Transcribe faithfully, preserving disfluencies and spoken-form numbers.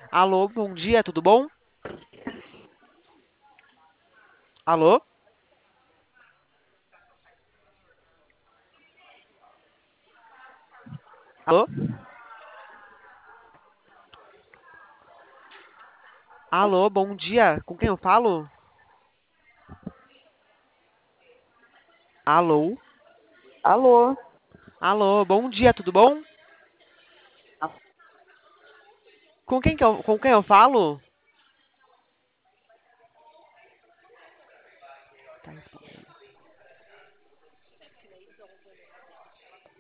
Alô, bom dia, tudo bom? Alô? Alô? Alô, bom dia. Com quem eu falo? Alô? Alô? Alô, bom dia, tudo bom? Com quem que eu, com quem eu falo?